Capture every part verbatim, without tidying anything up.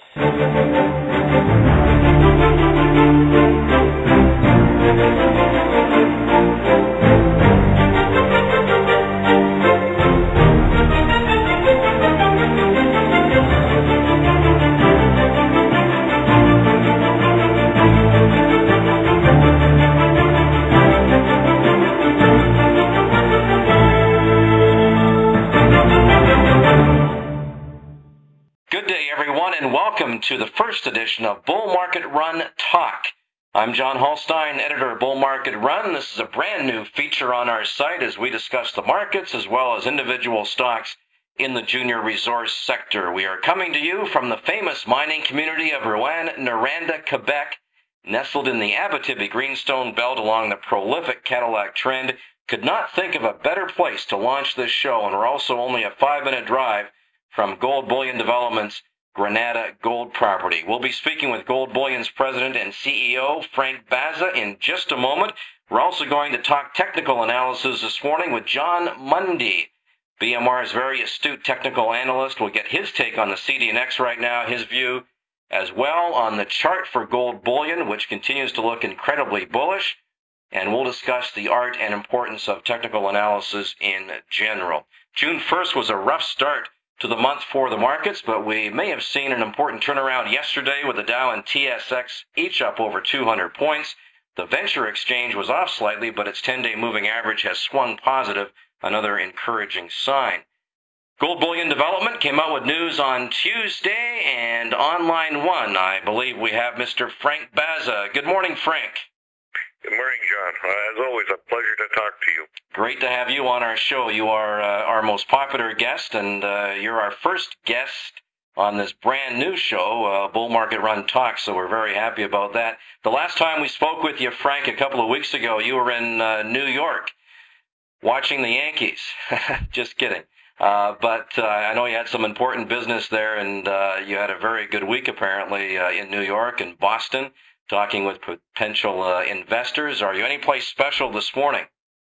To the first edition of Bull Market Run Talk. I'm John Holstein, editor of Bull Market Run. This is a brand new feature on our site as we discuss the markets as well as individual stocks in the junior resource sector. We are coming to you from the famous mining community of Rouyn-Noranda, Quebec, nestled in the Abitibi-Greenstone Belt along the prolific Cadillac Trend. Could not think of a better place to launch this show, and we're also only a five-minute drive from Gold Bullion Development's Granada Gold Property. We'll be speaking with Gold Bullion's president and C E O, Frank Baza, in just a moment. We're also going to talk technical analysis this morning with John Mundy, B M R's very astute technical analyst. We'll get his take on the C D N X right now, his view as well on the chart for Gold Bullion, which continues to look incredibly bullish. And we'll discuss the art and importance of technical analysis in general. June first was a rough start to the month for the markets, but we may have seen an important turnaround yesterday with the Dow and T S X each up over two hundred points. The Venture Exchange was off slightly, but its ten-day moving average has swung positive, another encouraging sign. Gold Bullion Development came out with news on Tuesday, and on line one, I believe we have Mister Frank Baza. Good morning, Frank. Good morning, John. Uh, as always, a pleasure to talk to you. Great to have you on our show. You are uh, our most popular guest, and uh, you're our first guest on this brand new show, uh, Bull Market Run Talk, so we're very happy about that. The last time we spoke with you, Frank, a couple of weeks ago, you were in uh, New York watching the Yankees. Just kidding. Uh, but uh, I know you had some important business there, and uh, you had a very good week, apparently, uh, in New York and Boston, talking with potential uh, investors. Are you any place special this morning?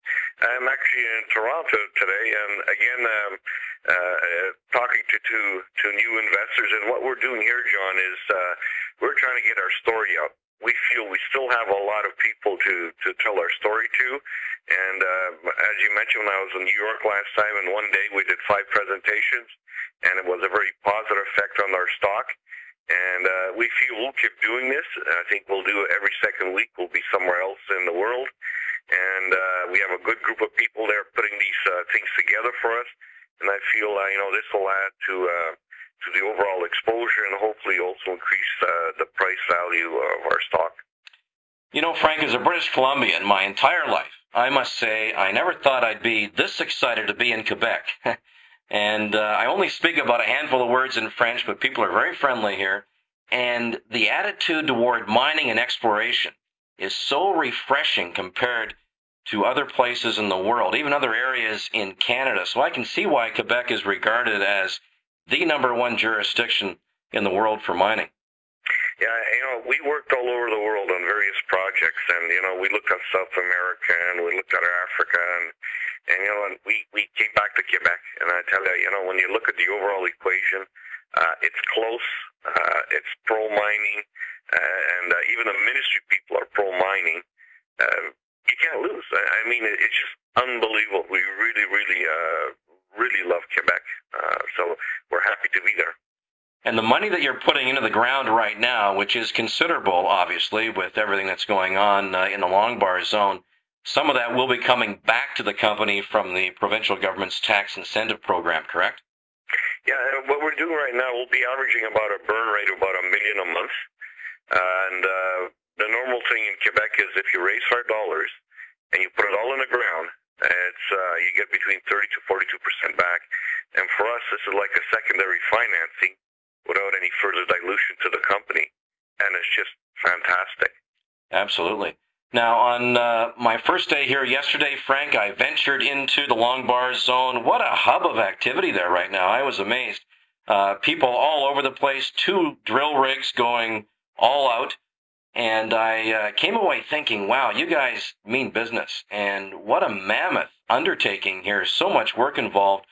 I'm actually in Toronto today, and again, um, uh, talking to, to to new investors. And what we're doing here, John, is uh, we're trying to get our story out. We feel we still have a lot of people to, to tell our story to. And uh, as you mentioned, when I was in New York last time, and one day we did five presentations, and it was a very positive effect on our stock. And uh, we feel we'll keep doing this. I think we'll do it every second week. We'll be somewhere else in the world. And uh, we have a good group of people there putting these uh, things together for us. And I feel, uh, you know, this will add to uh, to the overall exposure and hopefully also increase uh, the price value of our stock. You know, Frank, as a British Columbian, my entire life, I must say, I never thought I'd be this excited to be in Quebec. And uh, I only speak about a handful of words in French, but people are very friendly here. And the attitude toward mining and exploration is so refreshing compared to other places in the world, even other areas in Canada. So I can see why Quebec is regarded as the number one jurisdiction in the world for mining. Yeah, you know, we worked all over the world on various projects, and, you know, we looked at South America, and we looked at Africa, and, and you know, and we, we came back to Quebec, and I tell you, you know, when you look at the overall equation, uh, it's close, uh, it's pro-mining, uh, and uh, even the ministry people are pro-mining. Uh, you can't lose. I, I mean, it, it's just unbelievable. We really, really, uh, really love Quebec, uh, so we're happy to be there. And the money that you're putting into the ground right now, which is considerable, obviously, with everything that's going on uh, in the long bar zone, some of that will be coming back to the company from the provincial government's tax incentive program, correct? Yeah, and what we're doing right now, we'll be averaging about a burn rate of about a million a month. Uh, and uh, the normal thing in Quebec is if you raise five dollars and you put it all in the ground, it's uh, you get between thirty to forty-two percent back. And for us, this is like a secondary financing without any further dilution to the company. And it's just fantastic. Absolutely. Now, on uh, my first day here yesterday, Frank, I ventured into the long bar zone. What a hub of activity there right now. I was amazed. Uh, people all over the place, two drill rigs going all out. And I uh, came away thinking, wow, you guys mean business. And what a mammoth undertaking here. So much work involved.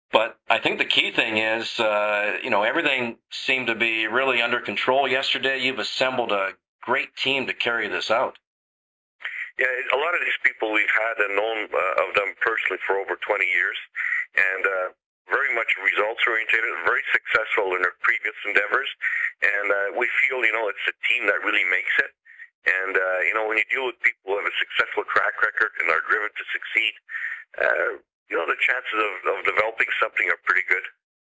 But I think the key thing is, uh, you know, everything seemed to be really under control yesterday. You've assembled a great team to carry this out. Yeah, a lot of these people we've had and known uh, of them personally for over twenty years, and uh, very much results oriented, very successful in their previous endeavors, and uh, we feel, you know, it's a team that really makes it. And uh, you know, when you deal with people who have a successful track record and are driven to succeed, uh, you know, the chances of, of developing something are pretty good.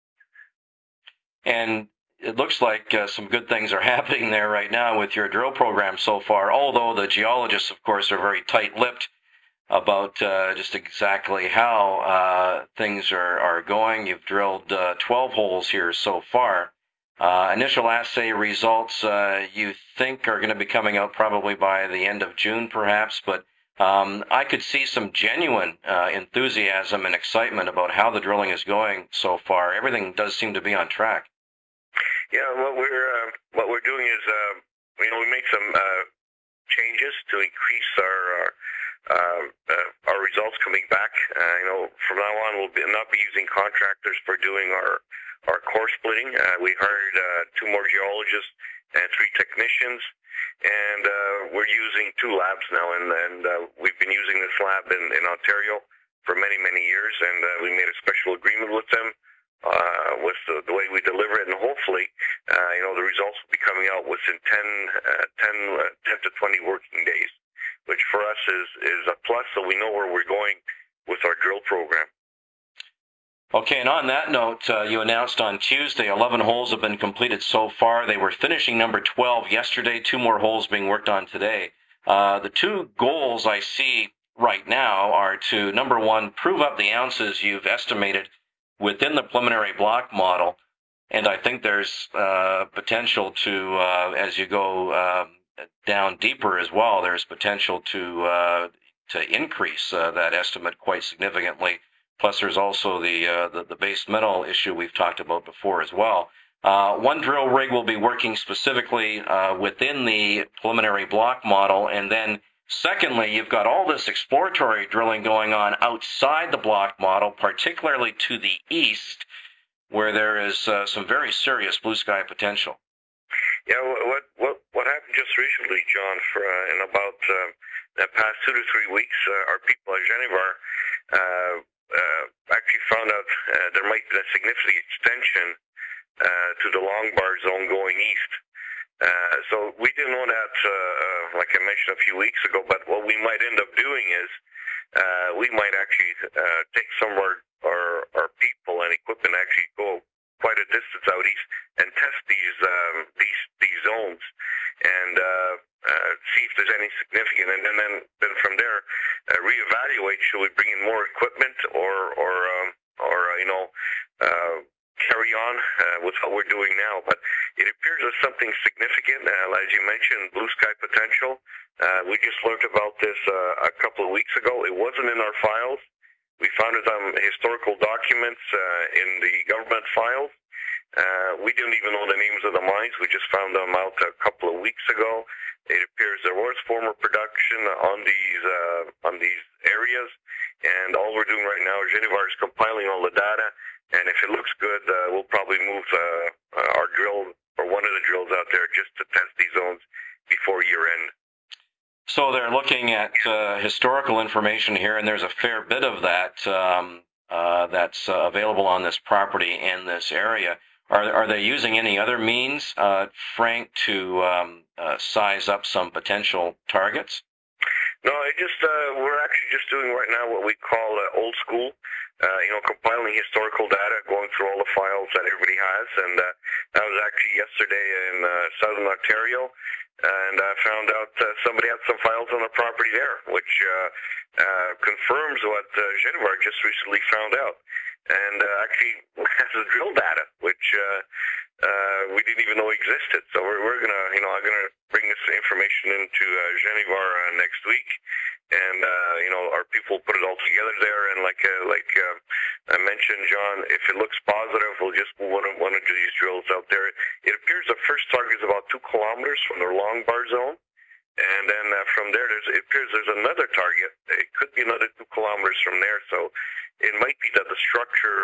And it looks like uh, some good things are happening there right now with your drill program so far, although the geologists, of course, are very tight-lipped about uh, just exactly how uh, things are, are going. You've drilled uh, twelve holes here so far. Uh, initial assay results uh, you think are going to be coming out probably by the end of June, perhaps, but um, I could see some genuine uh, enthusiasm and excitement about how the drilling is going so far. Everything does seem to be on track. Yeah, what we're uh, what we're doing is, uh, you know, we made some uh, changes to increase our our, uh, uh, our results coming back. Uh, you know, from now on, we'll be, not be using contractors for doing our our core splitting. Uh, we hired uh, two more geologists and three technicians, and uh, we're using two labs now. And, and uh, we've been using this lab in, in Ontario for many, many years, and uh, we made a special agreement with them uh, with the, the way we deliver it, and hopefully, uh, you know, the results will be coming out within ten, uh, ten, uh, ten to twenty working days, which for us is, is a plus, so we know where we're going with our drill program. Okay, and on that note, uh, you announced on Tuesday eleven holes have been completed so far. They were finishing number twelve yesterday, two more holes being worked on today. Uh, the two goals I see right now are to, number one, prove up the ounces you've estimated within the preliminary block model, and I think there's uh, potential to, uh, as you go uh, down deeper as well, there's potential to uh, to increase uh, that estimate quite significantly. Plus, there's also the, uh, the the base metal issue we've talked about before as well. Uh, one drill rig will be working specifically uh, within the preliminary block model, and then secondly, you've got all this exploratory drilling going on outside the block model, particularly to the east, where there is uh, some very serious blue sky potential. Yeah, what what what happened just recently, John? For uh, in about uh, the past two to three weeks, uh, our people at Genivar uh, uh, actually found out uh, there might be a significant extension uh, to the long bar zone going east. Uh, so we didn't know that, uh, like I mentioned a few weeks ago. But what we might end up doing is uh, we might actually uh, take some of our, our our people and equipment actually go quite a distance out east and test these um, these these zones and uh, uh, see if there's any significant, and then then, then from there uh, reevaluate should we bring in more equipment or or um, or uh, you know uh, carry on uh, with what we're doing now. But it appears there's something significant, uh, as you mentioned, blue sky potential. Uh, we just learned about this uh, a couple of weeks ago. It wasn't in our files. We found it on historical documents uh, in the government files. Uh, we didn't even know the names of the mines. We just found them out a couple of weeks ago. It appears there was former production on these uh, on these areas, and all we're doing right now is Genivar is compiling all the data. And if it looks good, uh, we'll probably move uh, uh, our drill or one of the drills out there just to test these zones before year end. So they're looking at uh, historical information here, and there's a fair bit of that um, uh, that's uh, available on this property and this area. Are, are they using any other means, uh, Frank, to um, uh, size up some potential targets? No, it just uh, we're actually just doing right now what we call uh, old school. Uh, you know, compiling historical data, going through all the files that everybody has, and uh, that was actually yesterday in uh, Southern Ontario. And I found out uh, somebody had some files on the property there, which uh, uh, confirms what uh, Genivar just recently found out. And uh, actually has the drill data, which uh, uh, we didn't even know existed. So we're, we're gonna, you know, I'm gonna bring this information into uh, Genivar uh, next week, and uh, you know, our people put it all together there. And like uh, like uh, I mentioned, John, if it looks positive, we'll just move one of, one of these drills out there. It appears the first target is about two kilometers from the long bar zone, and then uh, from there, there's, it appears there's another target. It could be another two kilometers from there. So it might be that the structure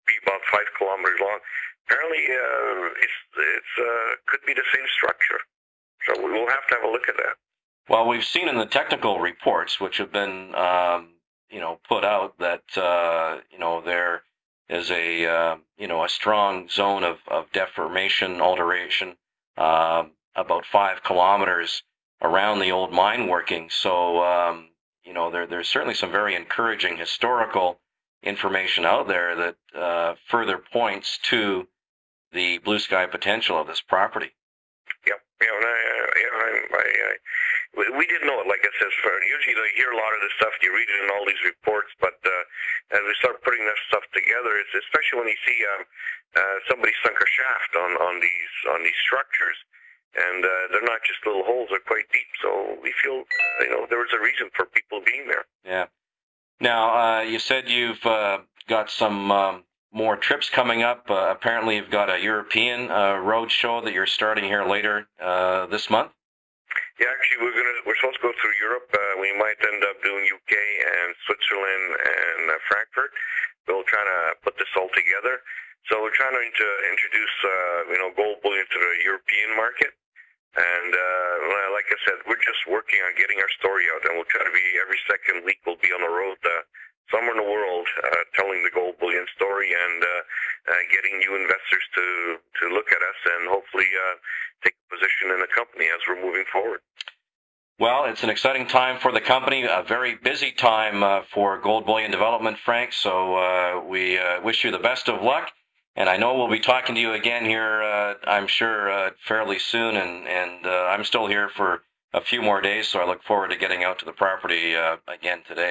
be about five kilometers long. Apparently, uh, it's it's uh, could be the same structure. So we'll have to have a look at that. Well, we've seen in the technical reports, which have been um, you know put out, that uh, you know there is a uh, you know a strong zone of, of deformation alteration uh, about five kilometers around the old mine working. So um, you know there there's certainly some very encouraging historical information out there that uh, further points to the blue sky potential of this property. Yep. Yeah, and I, uh, yeah, I, I, I, we didn't know it. Like I said, for, usually you hear a lot of this stuff, you read it in all these reports, but uh, as we start putting this stuff together, it's especially when you see um, uh, somebody sunk a shaft on, on these on these structures, and uh, they're not just little holes; they're quite deep. So we feel, uh, you know, there was a reason for people being there. Yeah. Now, uh, you said you've uh, got some um, more trips coming up. Uh, apparently, you've got a European uh, road show that you're starting here later uh, this month. Yeah, actually, we're gonna we're supposed to go through Europe. Uh, we might end up doing U K and Switzerland and uh, Frankfurt. We'll try to put this all together. So we're trying to introduce, uh, you know, gold bullion to the European market. And uh, like I said, we're just working on getting our story out, and we'll try to be every second week. We'll be on the road uh, somewhere in the world, uh, telling the gold bullion story and uh, uh, getting new investors to to look at us and hopefully uh, take a position in the company as we're moving forward. Well, it's an exciting time for the company, a very busy time uh, for Gold Bullion Development, Frank. So uh, we uh, wish you the best of luck. And I know we'll be talking to you again here, uh, I'm sure, uh, fairly soon. And, and uh, I'm still here for a few more days, so I look forward to getting out to the property uh, again today.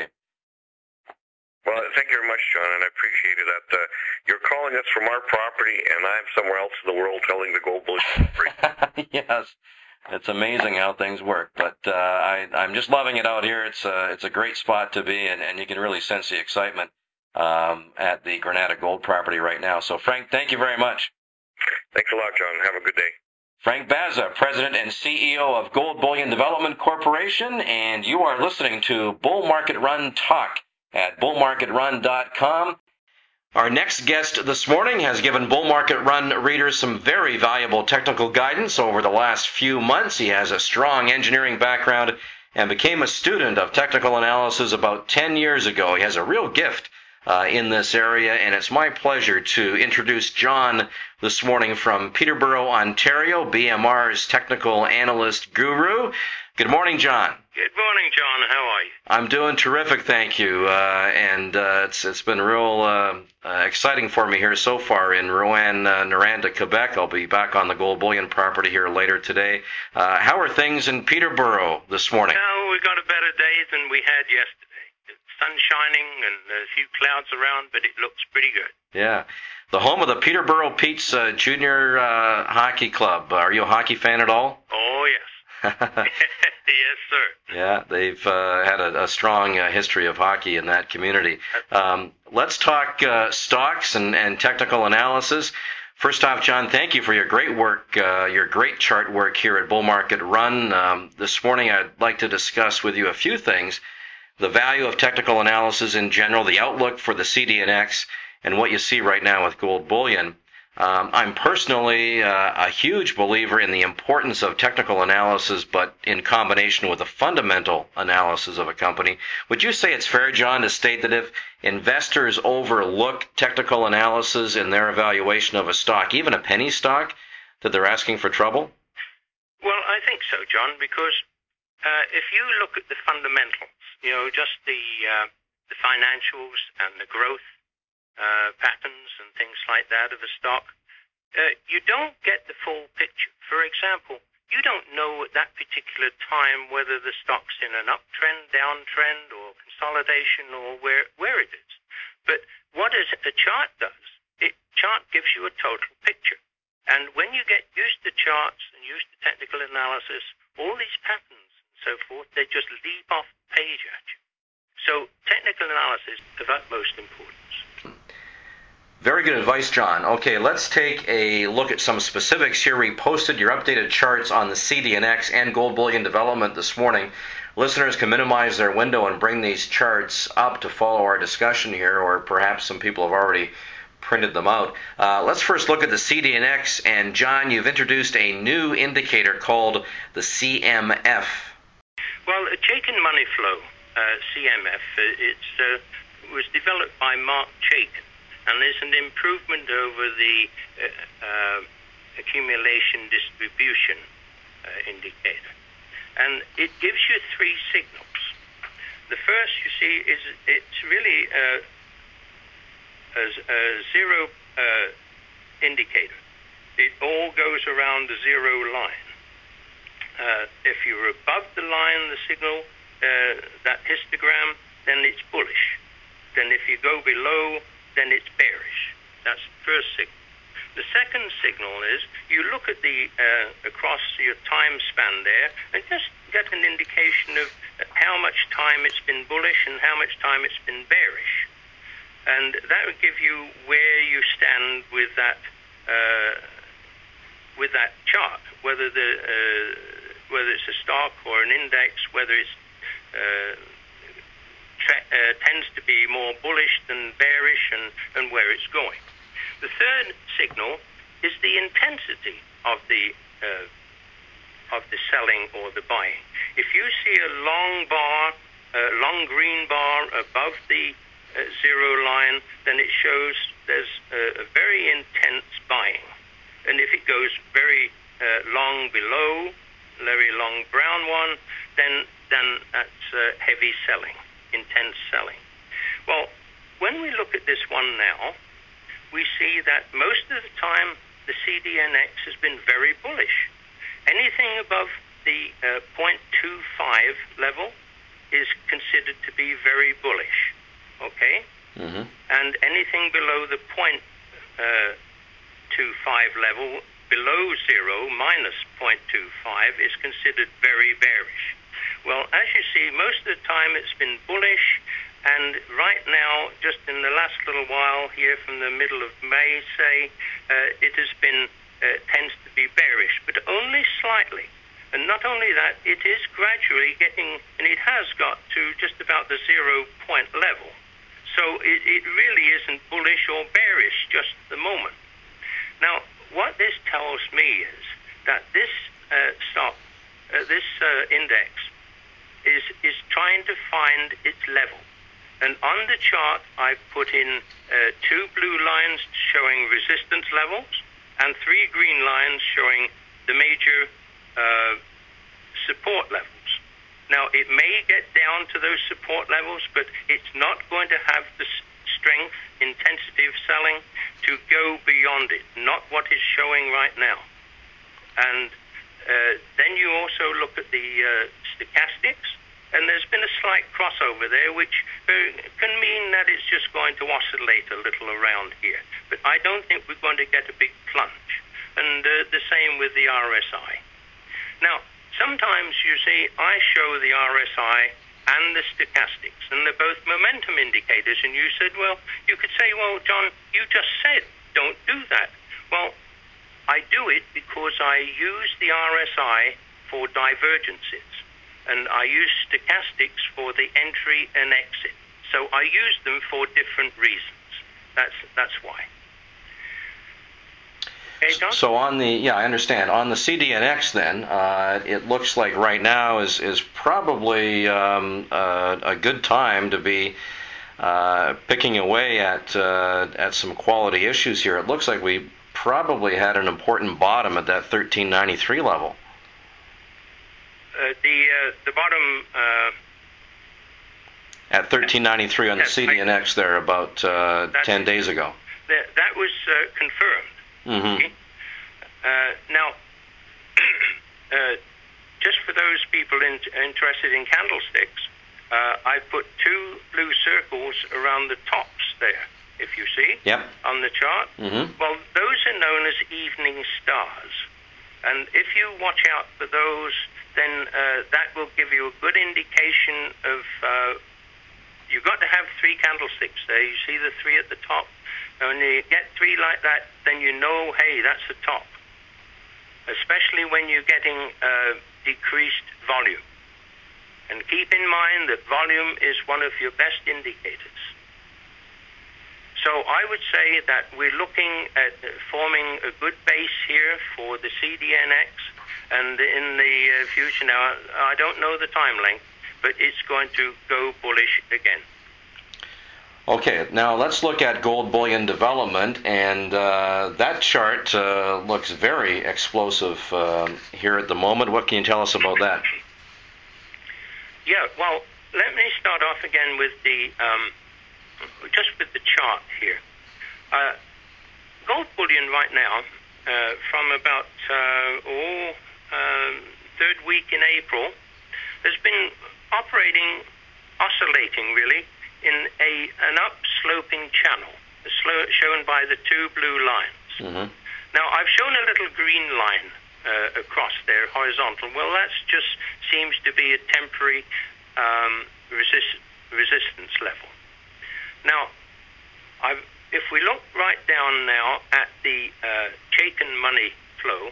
Well, thank you very much, John, and I appreciate it. That uh, you're calling us from our property, and I'm somewhere else in the world telling the gold bullion story. Yes, it's amazing how things work. But uh, I, I'm just loving it out here. It's a, it's a great spot to be, and, and you can really sense the excitement um, at the Granata Gold property right now. So, Frank, thank you very much. Thanks a lot, John. Have a good day. Frank Baza, President and C E O of Gold Bullion Development Corporation, and you are listening to Bull Market Run Talk at bull market run dot com. Our next guest this morning has given Bull Market Run readers some very valuable technical guidance over the last few months. He has a strong engineering background and became a student of technical analysis about ten years ago. He has a real gift uh, in this area, and it's my pleasure to introduce John this morning from Peterborough, Ontario, B M R's technical analyst guru. Good morning, John. Good morning, John. How are you? I'm doing terrific, thank you. Uh, and uh, it's it's been real uh, uh, exciting for me here so far in Rouyn-Noranda, Quebec. I'll be back on the Gold Bullion property here later today. Uh, how are things in Peterborough this morning? Well, we've got a better day than we had yesterday. The sun's shining and a few clouds around, but it looks pretty good. Yeah. The home of the Peterborough Petes uh, Junior uh, Hockey Club. Are you a hockey fan at all? Oh, yes. Yes, sir. Yeah, they've uh, had a, a strong uh, history of hockey in that community. Um, let's talk uh, stocks and, and technical analysis. First off, John, thank you for your great work, uh, your great chart work here at Bull Market Run. Um, this morning I'd like to discuss with you a few things: the value of technical analysis in general, the outlook for the C D N X, and what you see right now with gold bullion. Um, I'm personally uh, a huge believer in the importance of technical analysis, but in combination with the fundamental analysis of a company. Would you say it's fair, John, to state that if investors overlook technical analysis in their evaluation of a stock, even a penny stock, that they're asking for trouble? Well, I think so, John, because uh, if you look at the fundamentals, you know, just the, uh, the financials and the growth Uh, patterns and things like that of a stock, uh, you don't get the full picture. For example, you don't know at that particular time whether the stock's in an uptrend, downtrend, or consolidation, or where where it is. But what is, a chart does, it chart gives you a total picture. And when you get used to charts and used to technical analysis, all these patterns and so forth, they just leap off the page at you. So technical analysis is of utmost importance. Very good advice, John. Okay, let's take a look at some specifics here. We posted your updated charts on the C D N X and Gold Bullion Development this morning. Listeners can minimize their window and bring these charts up to follow our discussion here, or perhaps some people have already printed them out. Uh, let's first look at the C D N X. And John, you've introduced a new indicator called the C M F. Well, a Chaikin money flow, uh, C M F, it's, uh, was developed by Mark Chaikin, and is an improvement over the uh, uh, accumulation distribution uh, indicator. And it gives you three signals. The first, you see, is it's really uh, a, a zero uh, indicator. It all goes around the zero line. Uh, if you're above the line, the signal, uh, that histogram, then it's bullish. Then if you go below, then it's bearish. That's the first signal. The second signal is you look at the uh, across your time span there and just get an indication of how much time it's been bullish and how much time it's been bearish. And that would give you where you stand with that uh, with that chart, whether the uh, whether it's a stock or an index, whether it's uh, tra- uh, tends to be more bullish than bearish, and, and where it's going. The third signal is the intensity of the uh, of the selling or the buying. If you see a long bar, a long green bar above the uh, zero line, then it shows there's a, a very intense buying. And if it goes very uh, long below, very long brown one, then then that's uh, heavy selling, intense selling. Well, when we look at this one now, we see that most of the time the C D N X has been very bullish. Anything above the uh, zero point two five level is considered to be very bullish, okay? Mm-hmm. And anything below the zero point two five level, below zero, minus zero point two five, is considered very bearish. Well, as you see, most of the time it's been bullish, and right now, just in the last little while here from the middle of May, say, uh, it has been, uh, tends to be bearish, but only slightly. And not only that, it is gradually getting, and it has got to just about the zero point level. So it, it really isn't bullish or bearish just at the moment. Now, what this tells me is that this uh, stock, uh, this uh, index, is is trying to find its level. And on the chart, I've put in uh, two blue lines showing resistance levels and three green lines showing the major uh, support levels. Now, it may get down to those support levels, but it's not going to have the strength, intensity of selling to go beyond it, not what is showing right now. And uh, then you also look at the uh, stochastics, and there's been a slight crossover there, which uh, can mean that it's just going to oscillate a little around here. But I don't think we're going to get a big plunge. And uh, the same with the R S I. Now, sometimes, you see, I show the R S I and the stochastics, and they're both momentum indicators, and you said, well, you could say, well, John, you just said, don't do that. Well, I do it because I use the R S I for divergences, and I use stochastics for the entry and exit. So I use them for different reasons. That's that's why. Okay, John? So on the, yeah, I understand. On the C D N X then, uh, it looks like right now is, is probably um, uh, a good time to be uh, picking away at uh, at some quality issues here. It looks like we probably had an important bottom at that thirteen ninety-three level. Uh, the uh, the bottom uh, at thirteen ninety-three on the yes, C D N X there about uh, ten days ago. That, that was uh, confirmed. Mm-hmm. Okay? Uh, now, uh, just for those people in, interested in candlesticks, uh, I put two blue circles around the tops there, if you see, yep. on the chart. Mm-hmm. Well, those are known as evening stars. And if you watch out for those, then uh, that will give you a good indication of, uh, you've got to have three candlesticks there. You see the three at the top? And when you get three like that, then you know, hey, that's the top. Especially when you're getting uh, decreased volume. And keep in mind that volume is one of your best indicators. So I would say that we're looking at forming a good base here for the C D N X, and in the uh, future now, I don't know the time length, but it's going to go bullish again. Okay, now let's look at gold bullion development, and uh, that chart uh, looks very explosive uh, here at the moment. What can you tell us about that? Yeah, well, let me start off again with the um, just with the chart here. Uh, gold bullion right now, uh, from about uh, oh, um, third week in April, has been operating, oscillating really, in a an upsloping channel, slow, shown by the two blue lines. Mm-hmm. Now, I've shown a little green line uh, across there, horizontal. Well, that just seems to be a temporary um, resist, resistance level. Now, I've, if we look right down now at the uh, Chaikin money flow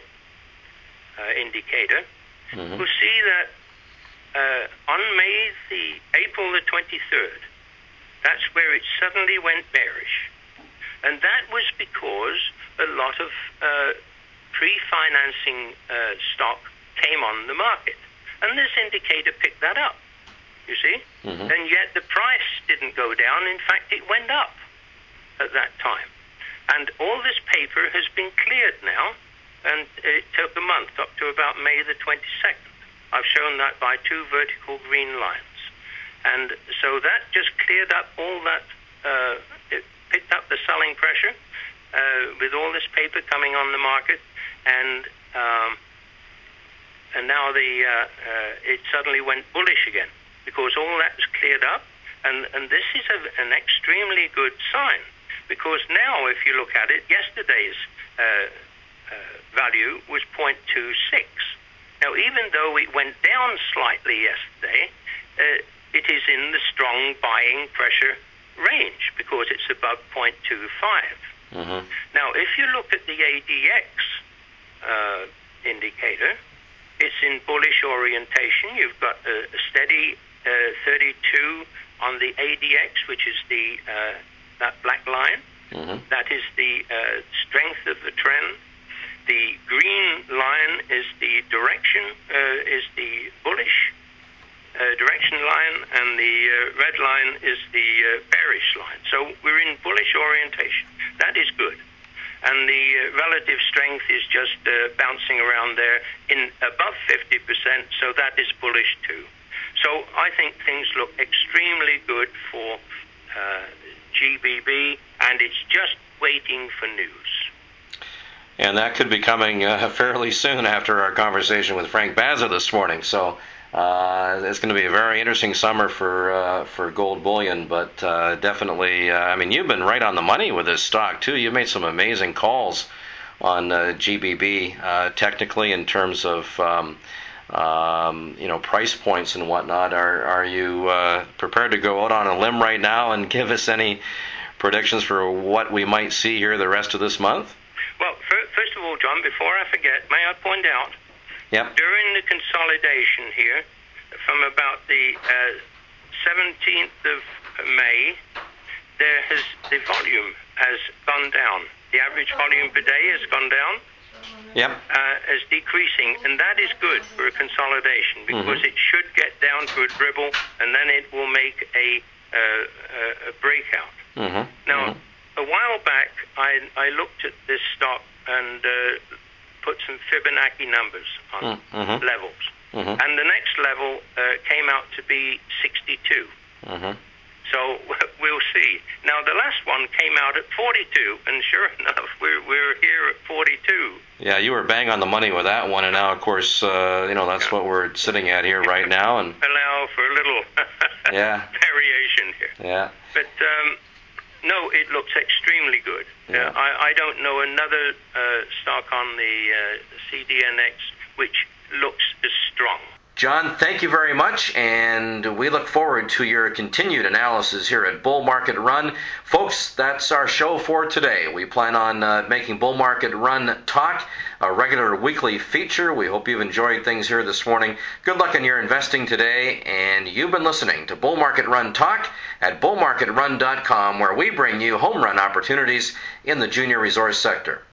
uh, indicator, mm-hmm. we'll see that uh, on May the April the twenty-third, that's where it suddenly went bearish, and that was because a lot of uh, pre-financing uh, stock came on the market, and this indicator picked that up. You see? Mm-hmm. And yet the price didn't go down. In fact, it went up at that time. And all this paper has been cleared now, and it took a month, up to about May the twenty-second. I've shown that by two vertical green lines. And so that just cleared up all that, uh, it picked up the selling pressure uh, with all this paper coming on the market, and um, and now the uh, uh, it suddenly went bullish again, because all that was cleared up, and, and this is a, an extremely good sign, because now if you look at it, yesterday's uh, uh, value was zero point two six. Now, even though it went down slightly yesterday, uh, it is in the strong buying pressure range, because it's above zero point two five. Mm-hmm. Now, if you look at the A D X uh, indicator, it's in bullish orientation. You've got a, a steady Uh, thirty-two on the A D X, which is the uh, that black line. Mm-hmm. That is the uh, strength of the trend. The green line is the direction, uh, is the bullish uh, direction line, and the uh, red line is the uh, bearish line. So we're in bullish orientation. That is good. And the uh, relative strength is just uh, bouncing around there in above fifty percent, so that is bullish too. So I think things look extremely good for uh, G B B, and it's just waiting for news. And that could be coming uh, fairly soon after our conversation with Frank Bazza this morning. So uh, it's going to be a very interesting summer for uh, for gold bullion. But uh, definitely, uh, I mean, you've been right on the money with this stock too. You've made some amazing calls on uh, G B B, uh, technically in terms of um, Um, you know, price points and whatnot. Are are you uh, prepared to go out on a limb right now and give us any predictions for what we might see here the rest of this month? Well, first of all, John, before I forget, may I point out, yep. during the consolidation here, from about the uh, seventeenth of May, there has the volume has gone down. The average volume per day has gone down. Yep. Uh, as decreasing, and that is good for a consolidation, because mm-hmm. it should get down to a dribble, and then it will make a uh, a breakout. Mm-hmm. Now, mm-hmm. a while back, I I looked at this stock and uh, put some Fibonacci numbers on mm-hmm. levels, mm-hmm. and the next level uh, came out to be sixty-two. Mm-hmm. So we'll see. Now, the last one came out at forty-two, and sure enough, we're we're here at forty-two. Yeah, you were bang on the money with that one, and now, of course, uh, you know, that's yeah. what we're sitting at here right now. And allow for a little yeah. variation here. Yeah. But um, no, it looks extremely good. Yeah. Uh, I, I don't know another uh, stock on the uh, C D N X which looks as strong. John, thank you very much, and we look forward to your continued analysis here at Bull Market Run. Folks, that's our show for today. We plan on uh, making Bull Market Run Talk a regular weekly feature. We hope you've enjoyed things here this morning. Good luck in your investing today, and you've been listening to Bull Market Run Talk at bull market run dot com, where we bring you home run opportunities in the junior resource sector.